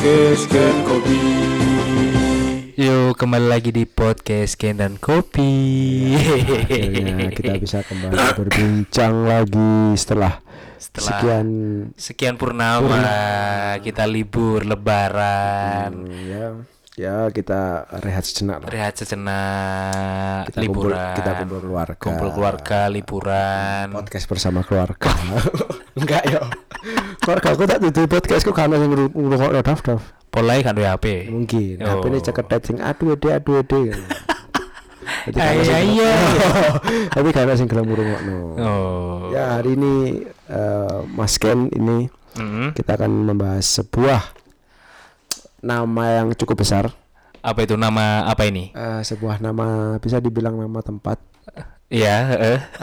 Podcast Ken Kopi. Yuk kembali lagi di podcast Ken dan Kopi. Akhirnya kita bisa kembali berbincang lagi setelah sekian purnama. Kita libur lebaran. Ya kita rehat sejenak lah. Kita liburan. kita kumpul keluarga liburan. Podcast bersama keluarga. Enggak ya. Keluarga aku tak tutup podcastku karena yang ngrungokno daf-daf. Polai kan HP. Mungkin. Oh. HP ini ceketet sing aduh ede. Iya. Tapi karena sing gelem ngrungokno. Oh. Ya hari ini Mas Ken ini kita akan membahas sebuah nama yang cukup besar. Apa itu nama apa ini? Sebuah nama bisa dibilang nama tempat. Iya.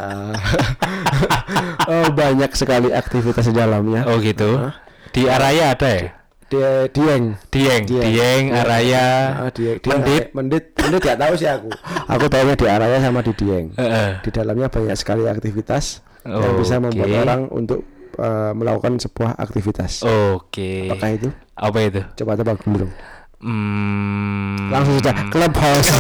Banyak sekali aktivitas di dalamnya. Oh gitu. Di Araya ada ya? Dieng, Araya, Mendit nggak tahu sih aku. Aku tahunya di Araya sama di Dieng. Di dalamnya banyak sekali aktivitas yang bisa membuat orang untuk melakukan sebuah aktivitas. Oke. Apakah itu? Apa itu? Coba tebak dulu. Langsung saja Clubhouse.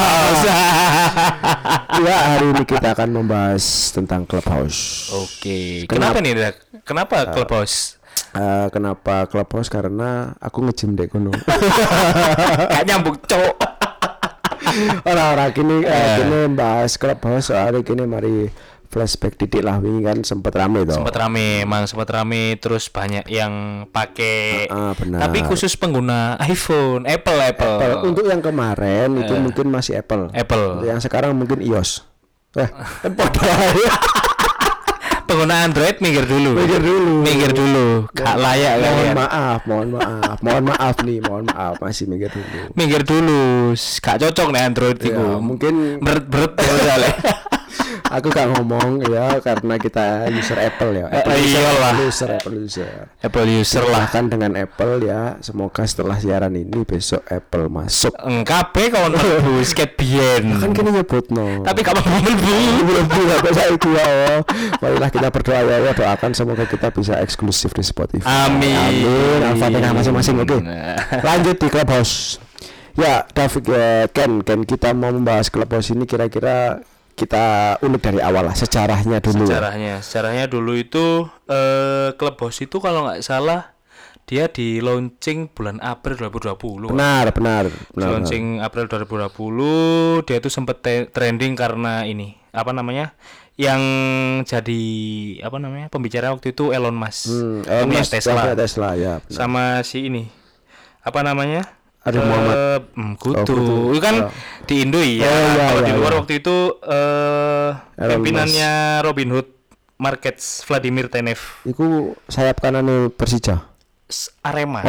Ya, hari ini kita akan membahas tentang Clubhouse. Oke. Kenapa nih? Kenapa Clubhouse? Kenapa Clubhouse? Karena aku nge-gym dek kono. Gak nyambung, cowok. Orang-orang kini bahas Clubhouse soalnya kini mari flashback titik lah wingi kan sempat rame toh. Sempat rame terus banyak yang pakai. Benar. Tapi khusus pengguna iPhone, Apple. Untuk yang kemarin itu mungkin masih Apple. Apple. Yang sekarang mungkin iOS. Podo ae. Pengguna Android minggir dulu. Gak layak kalian. Mohon maaf masih minggir dulu. Gak cocok nih Android itu. Ya, mungkin berat aku gak ngomong ya karena kita user Apple ya. Apple user lah. Kan dengan Apple ya. Semoga setelah siaran ini besok Apple masuk. Kabeh kawan mlebu sket biyen. Kan kene nyebutno. Tapi kapan mlebu? Belum saiki ya. Marilah kita berdoa ya, doakan semoga kita bisa eksklusif di Spotify. Amin. Al-Fatihah masing-masing. Oke. Lanjut di Clubhouse. Ya, David, Ken kita mau membahas Clubhouse ini kira-kira kita ulik dari awal lah sejarahnya dulu. Sejarahnya dulu itu Clubhouse itu kalau nggak salah dia di launching bulan April 2020. Benar. Launching April 2020 dia itu sempat trending karena ini apa namanya yang jadi apa namanya pembicara waktu itu Elon Musk. Tesla ya. Benar. Sama si ini apa namanya? Ada Muhammad Kutu. Itu kan di Indo ya. Kalau di luar waktu itu pimpinannya Robinhood Markets Vladimir Tenev. Iku sayap kanan Persija. Arema.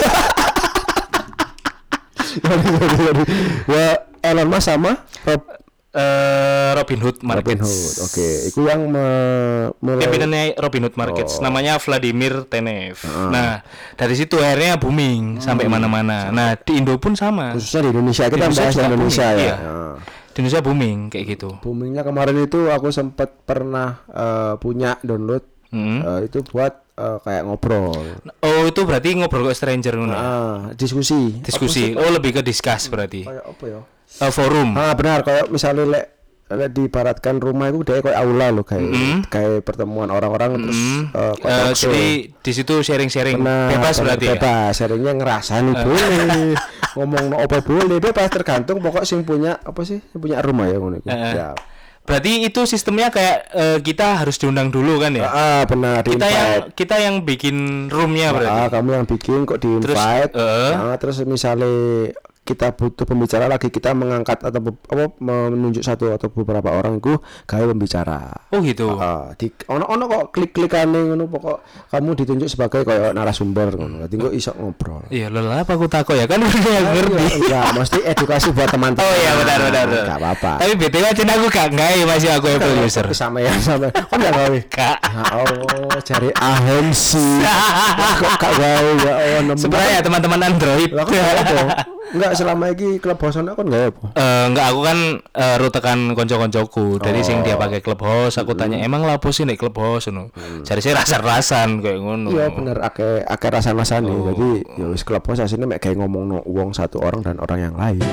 Ya Elon Musk sama Robinhood Markets. Oke. Iku yang pimpinannya Robinhood Markets namanya Vladimir Tenev. Nah, dari situ akhirnya booming sampai mana-mana. Nah, di Indo pun sama. Khususnya di Indonesia kita bahas Indonesia ya. Iya. Di Indonesia booming kayak gitu. Boomingnya kemarin itu aku sempat pernah punya download itu buat kayak ngobrol. Oh, itu berarti ngobrol ke stranger ngono. Diskusi. Oh, lebih ke discuss berarti. Kayak apa ya? Forum. Benar, kayak misalnya diibaratkan rumah itu dia kayak aula loh, kayak pertemuan orang-orang terus jadi di situ sharing-sharing bebas berarti ya. Bebas, sharingnya ngerasani boleh. Ngomong apa boleh, bebas tergantung pokok sing punya apa sih? Yang punya rumah ya ngono iku. Ya. Berarti itu sistemnya kayak kita harus diundang dulu kan ya? Benar. Kita yang bikin roomnya berarti. Kamu yang bikin kok di-invite. Terus misalnya kita butuh pembicara lagi, kita mengangkat atau menunjuk satu atau beberapa orang itu gawe pembicara. Oh gitu. Ono kok klik-klikane ngono pokok kamu ditunjuk sebagai kayak narasumber ngono. Dadi kok iso ngobrol. Iya, lho apa aku takut ya kan ngerti. Ya, mesti edukasi buat teman-teman. Oh iya benar. Enggak apa-apa. Tapi BTW aja aku gak masih aku Apple user. Sama. Kok enggak gawe? Kak. Oh, cari ahensi. Kok gak gawe ya. Sebenarnya teman-teman Android. Lah kok enggak selama ini Clubhouse ana kon enggak apa? Enggak, aku kan rutekan kanca-kancaku. Dari sing dia pakai Clubhouse, aku tanya, "Emang lha opo sih nek Clubhouse ngono?" Jare saya rasa-rasan kayak ngono. Iya bener, akeh rasa-rasane. Jadi ya wis Clubhouse asline mek gawe ngomongno wong satu orang dan orang yang lain.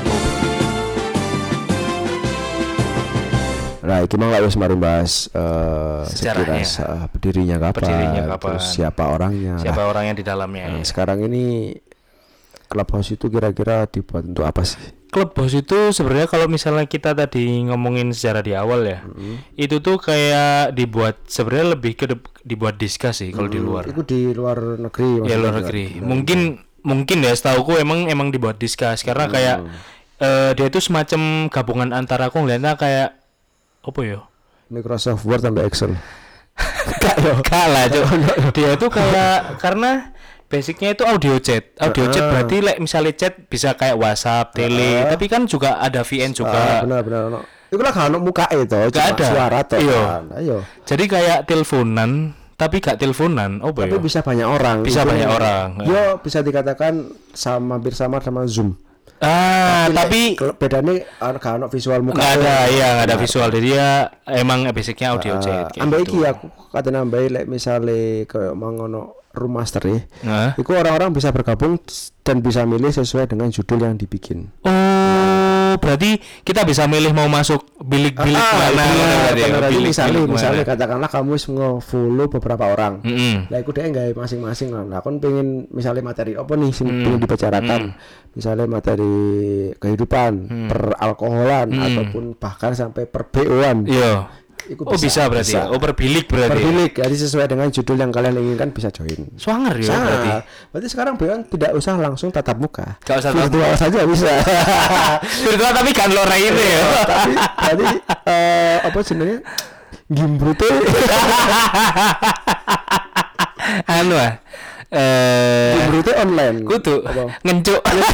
Nah, iki mang wis mari bahas sejarahnya, berdirinya kapan, terus siapa orangnya. Siapa orang yang di dalamnya. Nah, sekarang ini Clubhouse itu kira-kira dibuat untuk apa sih? Clubhouse itu sebenarnya kalau misalnya kita tadi ngomongin sejarah di awal ya, itu tuh kayak dibuat sebenarnya lebih ke dibuat diskus sih kalau di luar. Itu di luar negeri. Ya luar negeri. Mungkin ya setauku emang dibuat diskus karena kayak dia itu semacam gabungan antara, aku ngeliatnya kayak apa ya? Microsoft Word sampai Excel. Kalah dia tuh kayak karena basicnya itu audio chat berarti misalnya chat bisa kayak WhatsApp, tele, tapi kan juga ada VN juga. Benar. Itu lah kalau muka itu, gak ada suara toh. Ayo. Jadi kayak teleponan, tapi gak teleponan, tapi bisa banyak orang. Yo bisa dikatakan hampir sama Zoom. Tapi bedanya kalau visual muka nggak ada visual, jadi dia emang basicnya audio chat. Ambil iki aku kata nambah misalnya kayak mangono rumah stay, itu orang-orang bisa bergabung dan bisa milih sesuai dengan judul yang dibikin. Berarti kita bisa milih mau masuk bilik-bilik mana. Misalnya katakanlah kamu nge-follow beberapa orang. Lah iku dhek gawe masing-masing lah. Nah, kon pengen misalnya materi apa nih sing pengen dibicarakan. Misalnya materi kehidupan, peralkoholan ataupun bahkan sampai per BO-an. Iya. Bisa berarti. Per bilik berarti. Per bilik, jadi sesuai dengan judul yang kalian inginkan bisa join. Swanger ya berarti. Berarti sekarang BO-an tidak usah langsung tatap muka. Enggak usah virtual saja bisa. Virtual tapi kan lore itu ya. Tapi tadi apa sebenarnya? Gimbrute. Gimbrute online. Kudu ngencuk.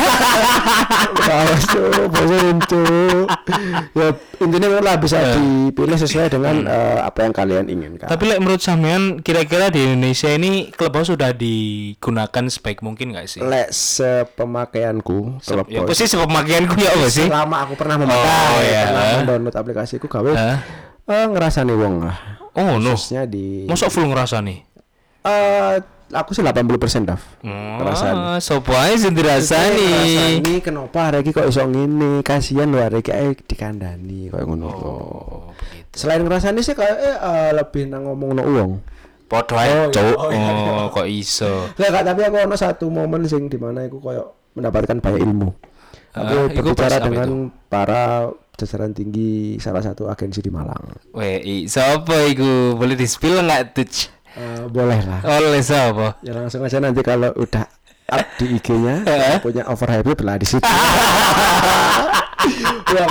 Bahasa ngencuk. Ya intinya lah bisa dipilih sesuai dengan apa yang kalian inginkan. Tapi menurut sampean kira-kira di Indonesia ini Clubhouse sudah digunakan sebaik mungkin nggak sih? Sepemakaianku Clubhouse. Sepemakaianku ya apa sih? Selama aku pernah memakai, download aplikasiku gawe ngerasani wong lah. Khususnya di masa full ngerasani? Aku sih 80% Daf. Rasanya. Sopo ae sing dirasani. Ini kenapa hari iki kok iso ngene? Kasihan lho hari iki dikandani koyo ngono. Begitu. Selain ngrasani sih kayak lebih nang ngomongno wong. Padha ae, Cuk. Kok iso. Lah tapi aku ono satu momen sing di mana aku koyo mendapatkan banyak ilmu. Aku berbicara dengan para jajaran tinggi salah satu agensi di Malang. Siapa iku? Boleh di-spill enggak tuh? Boleh lah. Oleh siapa? Ya langsung aja nanti kalau udah up di IG-nya punya overhype lah di situ. Ya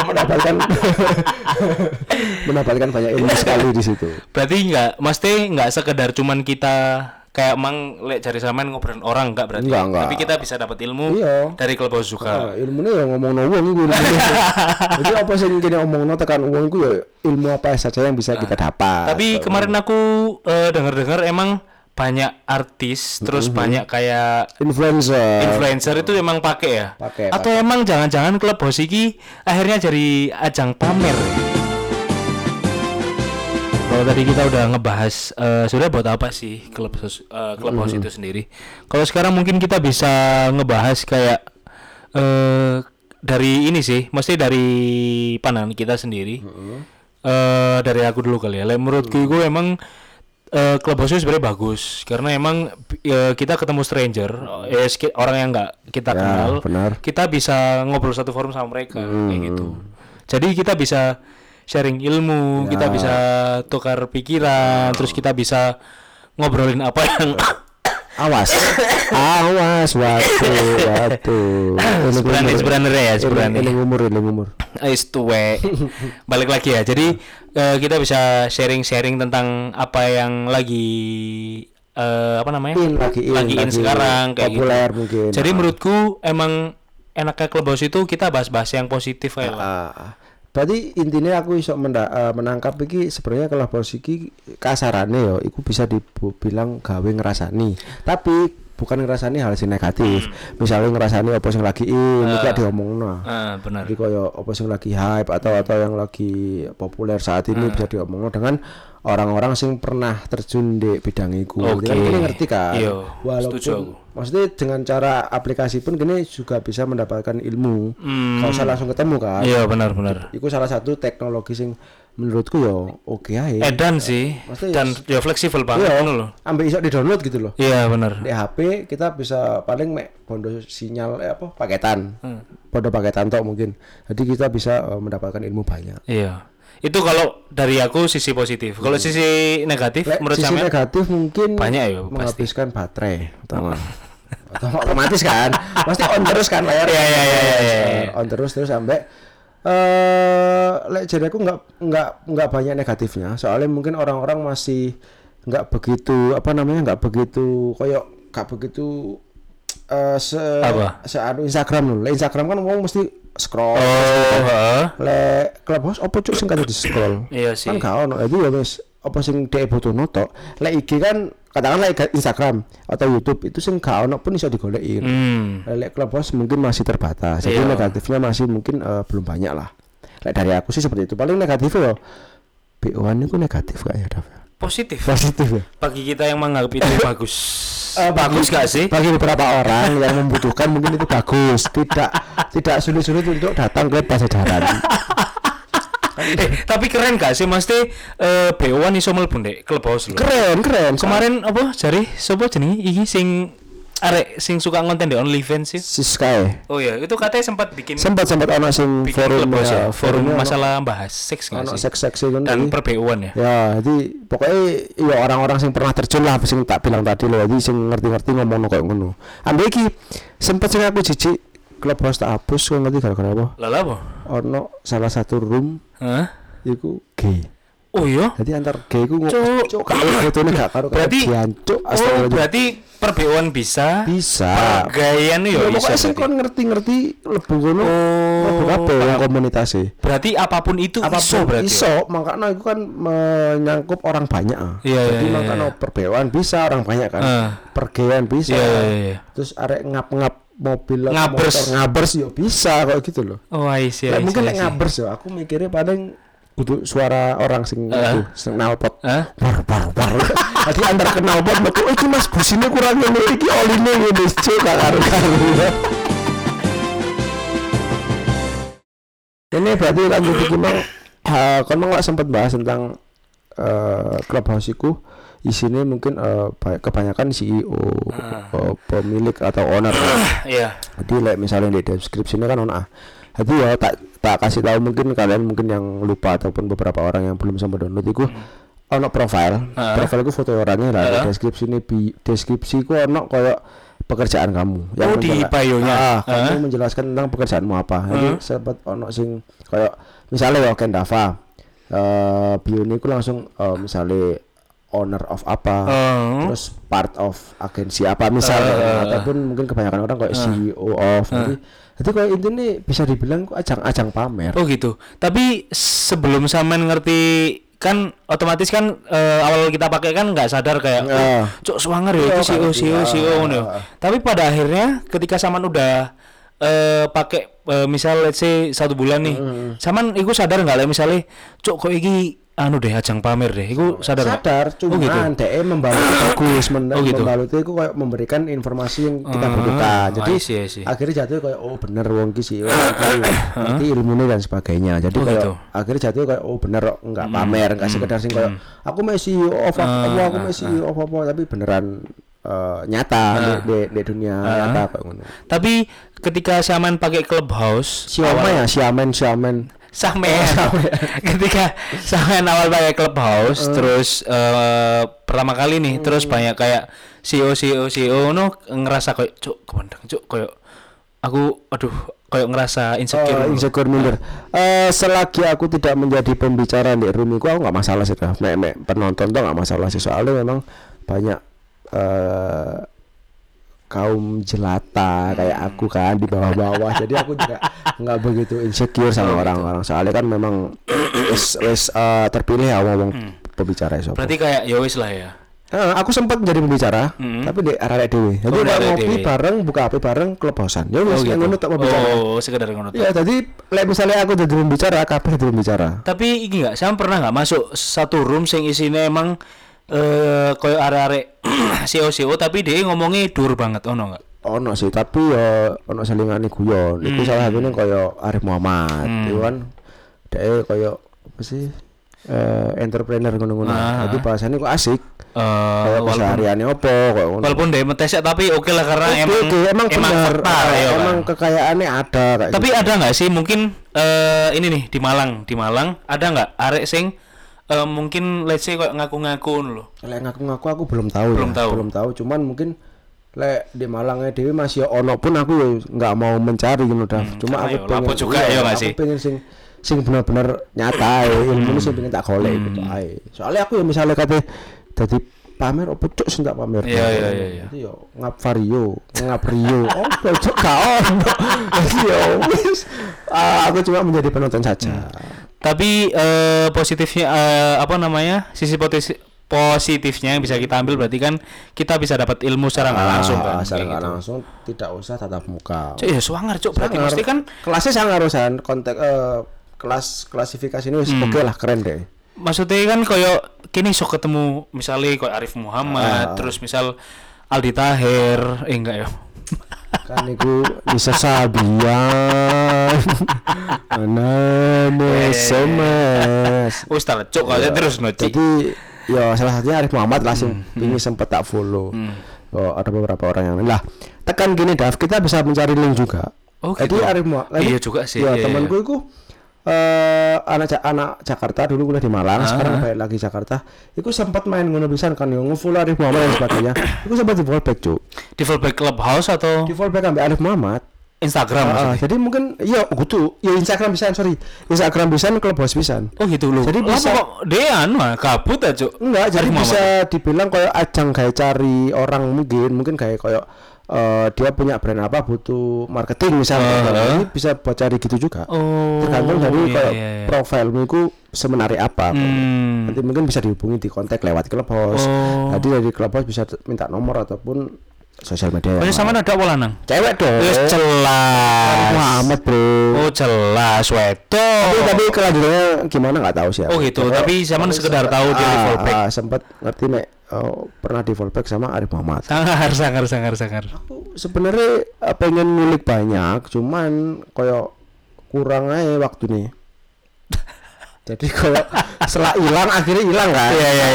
mendapatkan banyak ilmu sekali di situ. Berarti mesti enggak sekedar cuman kita kayak lek cari saman ngobrol orang enggak berarti. Enggak. Tapi kita bisa dapat ilmu dari Clubhouse juga. Ilmunya ya ngomongno wong iku. Jadi apa sih yang kene omongno tekan wong iku ya ilmu apa saja yang bisa kita dapat. Tapi kemarin aku dengar emang banyak artis terus banyak kayak influencer itu emang pakai ya. Atau emang jangan-jangan Clubhouse iki akhirnya jadi ajang pamer. Kalau tadi kita udah ngebahas sudah buat apa sih Clubhouse itu sendiri. Kalau sekarang mungkin kita bisa ngebahas kayak dari ini sih, mesti dari pandangan kita sendiri. Dari aku dulu kali ya. Menurutku gue emang Clubhouse sebenarnya bagus karena emang kita ketemu stranger, orang yang nggak kita kenal, kita bisa ngobrol satu forum sama mereka kayak gitu. Jadi kita bisa sharing ilmu, kita bisa tukar pikiran, terus kita bisa ngobrolin apa yang awas sebenarnya ini umur tuwe. Balik lagi ya, jadi kita bisa sharing tentang apa yang lagi lagi in sekarang kayak populer gitu. Mungkin. Jadi menurutku emang enaknya Clubhouse itu kita bahas-bahas yang positif kayak berarti intinya aku iso menangkap iki sebenarnya Clubhouse iki kasarane yo iku bisa dibilang gawe ngrasani. Tapi bukan ngerasani hal sing negatif. Misalnya ngerasani apa sing lagi gak diomongno. Benar. Jadi koyo apa sing lagi hype atau yang lagi populer saat ini bisa diomongno dengan orang-orang sing pernah terjun di bidang iku. Kan kini ngerti kan. Walaupun maksudnya dengan cara aplikasi pun kini juga bisa mendapatkan ilmu. Kalau usah langsung ketemu kan. Iya benar. Iku salah satu teknologi sing menurutku yo oke aja. Edan sih. Dan ya fleksibel banget loh. Ambil iso di-download gitu loh. Iya benar. Di HP kita bisa paling bondo sinyal paketan. Bondo paketan tok mungkin. Jadi kita bisa mendapatkan ilmu banyak. Iya. Itu kalau dari aku sisi positif. Kalau sisi negatif menurut sisi negatif mungkin banyak ya menghabiskan baterai atau otomatis kan. Pasti on terus kan layar. Iya. On terus sampai jadi aku nggak banyak negatifnya. Soalnya mungkin orang-orang masih nggak begitu Instagram loh. Instagram kan ngomong mesti scroll. Clubhouse apa cuk sing kate di scroll. Iya sih. Kan gak ono. Jadi ya wis apa sing dhek butuhno tok. Lek IG kan katakanlah Instagram atau YouTube itu sing gak ono pun iso digoleki. Lek Clubhouse mungkin masih terbatas. Jadi negatifnya masih mungkin belum banyak lah. Lek dari aku sih seperti itu. Paling negatif ya BO-an itu negatif gak ya, Dav? Positif ya. Bagi kita yang menganggap itu bagus. Bagus gak sih? Bagi beberapa orang yang membutuhkan mungkin itu bagus. Tidak sulit-sulit untuk datang ke pasajaran. Tapi keren gak sih mesti BO1 iso mlebu ndek Clubhouse lho. Keren. Kemarin apa jari sapa jenenge iki sing arek sing suka ngonten di OnlyFans sih. Sky. Oh iya, itu katanya sempat ono sing forum masalah bahas seks kan sih. Seks dan per-BO1 ya. Ya, jadi pokoknya ya orang-orang sing pernah terjun lah sing tak bilang tadi loh, jadi sing ngerti-ngerti ngomong koyo ngono. Ambil iki sempat sing aku jijik Clubhouse tak hapus kok ngerti gara-gara apa? Lah apa? Ono salah satu room. Iku gay. Oh iya. Jadi antar gay ku cuk kalau fotone gak karo cuk. Oh, berarti per-BO1 bisa. Pergayaan yo bisa. Pokoknya sing kon ngerti lebu ngono. Lebu kabeh yang komunitas e. Berarti apapun itu iso, makanya iku kan menyangkup orang banyak. Jadi makanya per-BO1 bisa orang banyak kan. Pergayaan bisa. Terus arek ngap-ngap mobil ngabers yo bisa kok gitu loh. Oh, iya. Mungkin lek ngabers yo aku mikirnya paling kudu suara orang sing nalpot. War. Jadi antara kenalpot metu iki Mas busine kurang ngene iki oline ngene cuk karo. Ini berarti lanjut iki mang kon nggak sempat bahas tentang Clubhouse iku isinya mungkin kebanyakan CEO, pemilik atau owner. Iya. Jadi like, misalnya di deskripsinya kan jadi ya tak kasih tahu mungkin kalian yang lupa ataupun beberapa orang yang belum sempat download itu ono profile itu foto orangnya lah. Deskripsi ku ono kayak pekerjaan kamu yang di bio-nya kamu menjelaskan tentang pekerjaanmu apa. Jadi sempat ono sing kayak misalnya ya Kendava bio ini ku langsung misalnya owner of apa, terus part of agensi apa misalnya, ataupun mungkin kebanyakan orang kayak CEO of. Jadi kalau intinya bisa dibilang ajang pamer. Oh gitu. Tapi sebelum sampean ngerti kan otomatis kan awal kita pakai kan nggak sadar kayak cuk swanger ya itu CEO ngono. Tapi pada akhirnya ketika sampean udah pakai misal let's say 1 bulan nih, sampean iku sadar nggak lah misalnya cuk kok iki deh ajang pamer deh, iku sadar cuman gitu? DE membalut bagus, membalut itu kayak memberikan informasi yang kita butuhkan. Jadi akhirnya jatuh kayak bener wong ki sih, nanti ilmunya dan sebagainya. Jadi kayak gitu. Akhirnya jatuh kayak bener enggak pamer, enggak sekedar sing kayak aku masih aku masih apa tapi beneran nyata di dunia nyata kayak ngono. Tapi ketika Saman pakai Clubhouse, ketika sampean awal pakai Clubhouse terus pertama kali nih terus banyak kayak CEO no ngerasa kayak cuk kemandang cuk kayak aku kayak ngerasa insecure minder. Selagi aku tidak menjadi pembicara di room aku nggak masalah sih penonton tuh nggak masalah sih, soalnya memang banyak kaum jelata kayak aku kan di bawah-bawah. Jadi aku juga nggak begitu insecure sama orang-orang, soalnya kan memang wis terpilih ya wong pembicara. Berarti kayak ya wis lah ya. Aku sempat menjadi pembicara, tapi di arah dewe. Jadi ngopi bareng, buka HP bareng, Clubhouse-an. Ya wis ngono tok pembicara. Oh, sekedar ngono. Ya, jadi misalnya aku jadi pembicara, kabeh jadi pembicara. Tapi iki enggak, saya pernah enggak masuk satu room sing isine emang koyo arek-arek CEO tapi dia ngomongnya dur banget, ono enggak? Ono sih, tapi ya ono selingane guyon. Iku salah satunya koyo Arif Muhammad, itu kan dhek koyo apa sih? Entrepreneur ngono-ngono. Jadi bahasanya kok asik. Kesehariannya opo kok ngono. Walaupun dia metesek tapi oke lah karena emang benar. Emang kekayaannya ada kayak tapi gitu. Ada enggak sih mungkin ini nih di Malang ada enggak arek sing mungkin let's say kok ngaku-ngaku loh. Lek ngaku-ngaku aku belum tahu. Belum tahu, cuman mungkin lek di Malangnya dewi masih ono pun aku nggak mau mencari gitu dah. Cuma aku pengen juga ya nggak sih? Aku pengen sing benar-benar nyata ilmu sing pengen tak golek gitu ae. Soalnya aku ya misalnya kate dadi pamer opo cuk sing tak pamer. Iya. Jadi yo ngap vario, ngap rio. Oh, cuk gak ono. Jadi yo wis aku cuma menjadi penonton saja. Tapi positifnya apa namanya? Sisi positifnya yang bisa kita ambil berarti kan kita bisa dapat ilmu secara nggak langsung kan? Secara nggak langsung, tidak usah tatap muka. Cuk ya swanger cuk berarti mesti kan kelasnya sangar urusan konteks kelas klasifikasi ini oke lah keren deh. Maksudnya kan koyo kini sok ketemu misalnya koyo Arif Muhammad terus misal Aldi Taher enggak ya? Kan iku bisa sabian SMS Ustaz cuk kalau terus noci. Jadi ya salah satunya Arif Muhammad langsung ini sempat tak follow. Ada beberapa orang yang lah tekan gini Dav, kita bisa mencari link juga. Jadi Arif Muhammad iya juga sih. Ya temanku itu anak Jakarta dulu kuliah di Malang, sekarang balik lagi Jakarta. Iku sempat main ngono pisan kan yo nge-follow Arif Muhammad dan sebagainya. Iku sempat di fallback cuk. Di fallback Clubhouse atau di fallback sampai Arif Muhammad Instagram jadi mungkin iya gitu. Ya Instagram bisa Instagram bisa Clubhouse bisa. Oh gitu loh. Jadi bisa kok dia kabut aja. Enggak, jadi bisa dibilang kayak ajang kayak cari orang mungkin kayak dia punya brand apa butuh marketing misalnya ini bisa buat cari gitu juga tergantung dari profilmu itu semenarik apa nanti mungkin bisa dihubungi di kontak lewat Clubhouse jadi dari Clubhouse bisa minta nomor ataupun sosial media sama ada apa lanang? Cewek dong jelas Muhammad bro jelas wedo tapi kelanjutannya gimana nggak tahu sih gitu tapi zaman sekedar tahu dia di fallback sempat ngerti nek pernah di fallback sama Arif Muhammad. Sangar. Aku sebenarnya pengen ngulik banyak, cuman koyo kurang aja waktu nih. Jadi kalau setelah hilang akhirnya hilang kan?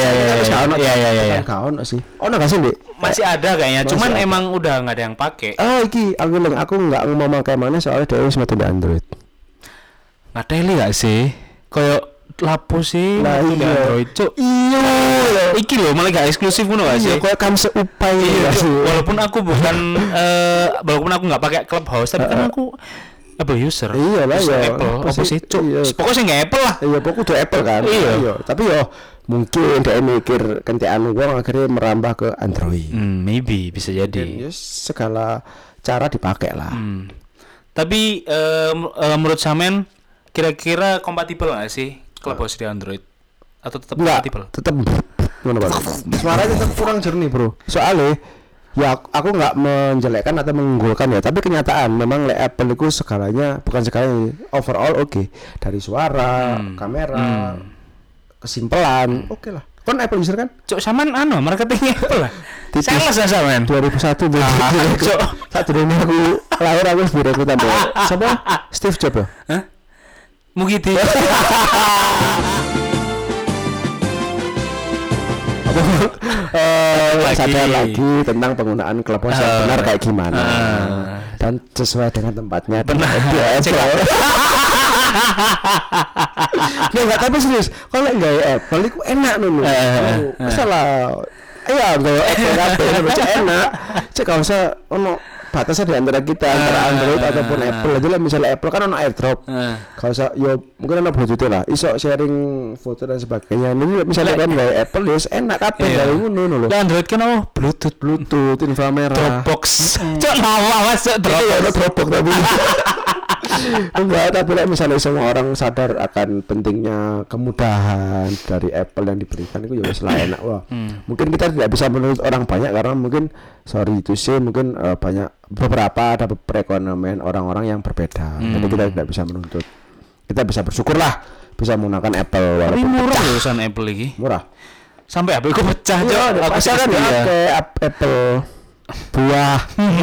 Iya. Kawan sih. Oh nggak sih Dek? Masih ada kayaknya, cuman emang udah nggak ada yang pakai. Iki aku nggak mau pakai mana soalnya dia harus mati di Android. Nggak teli nggak sih? Koyo lapo sih di Android cuk. Iya. Iki loh malah gak eksklusif ngono gak sih? Kayak kamu seupai walaupun aku nggak pakai Clubhouse tapi kan aku Apple user. Iya lah ya. Apple apa sih cuk? Pokoknya nggak Apple lah. Iya pokoknya udah Apple kan. Iya. Tapi yo mungkin dia mikir kentean uang akhirnya merambah ke Android. Maybe bisa jadi. Segala cara dipakai lah. Tapi menurut Samen kira-kira kompatibel nggak sih Clubhouse di Android atau tetap kompatibel? Tetap suaranya tetap kurang jernih bro. Soalnya ya aku nggak menjelekkan atau mengunggulkan ya, tapi kenyataan memang Apple itu segalanya bukan segalanya overall oke. Dari suara, kamera, kesimpelan oke lah. Kon Apple user kan? Cok Saman marketingnya Apple lah. Sales lah Saman. 2001 cok. Saat dulu aku lahir aku direkrutan deh. Siapa? Steve Jobs ya? Hah? Mugiti. Sadar lagi tentang penggunaan Clubhouse yang benar kayak gimana dan sesuai dengan tempatnya. Benar. Nggak tapi serius. Kalau nggak Apple itu enak nulu. Masalah. Iya nggak Apple enak. Cek kalau saya batasnya di antara kita antara Android ataupun Apple aja lah. Misalnya Apple kan ono AirDrop kalau saya mungkin ono Bluetooth lah iso sharing foto dan sebagainya. Ini misalnya kan dari Apple ya enak kabeh dari ngono lho. Android kan Bluetooth inframerah Dropbox cok lawas cok Dropbox tapi Enggak, tapi misalnya semua orang sadar akan pentingnya kemudahan dari Apple yang diberikan itu ya wis lah enak. Wah. Mungkin kita tidak bisa menurut orang banyak karena mungkin sorry itu sih mungkin banyak beberapa ada perekonomian orang-orang yang berbeda. Jadi kita tidak bisa menuntut. Kita bisa bersyukurlah bisa menggunakan Apple walaupun tapi murah loh urusan Apple ini. Murah. Sampai HP ku pecah, Cok. Aku kan pakai Apple buah.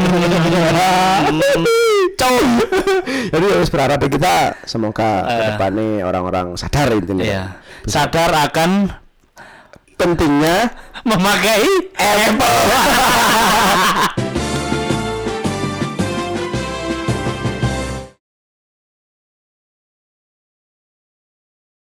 Jadi harus berharap kita semoga ke depannya orang-orang sadar intinya. Iya. Sadar akan pentingnya memakai Apple.